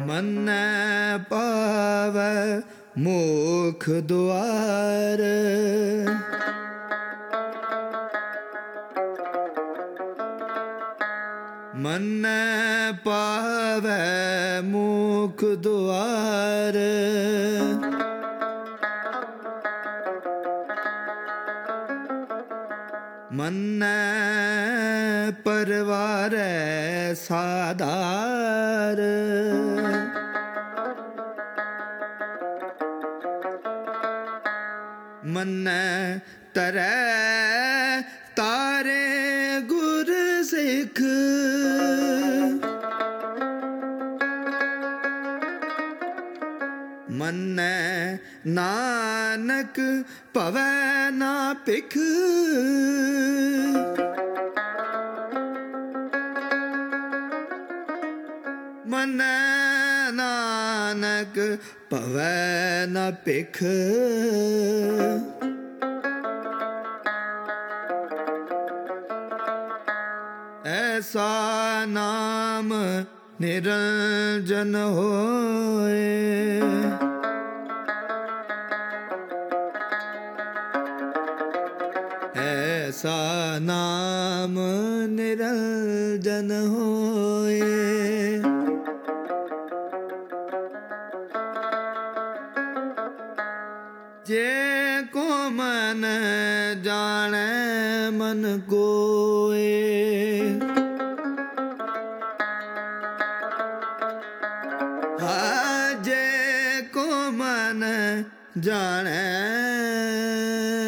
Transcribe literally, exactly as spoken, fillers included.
मन पावै मुख द्वार। मन पावै मुख द्वार। मन परवारै साधार। मन तरै तारे गुर सिख। मन नानक पवै ना पिख। मन नानक पवै ना पिख। ऐसा नाम निरंजन होए। ऐसा नाम निरंजन होए। जे को मन जाने मन कोए। जे को मन जाने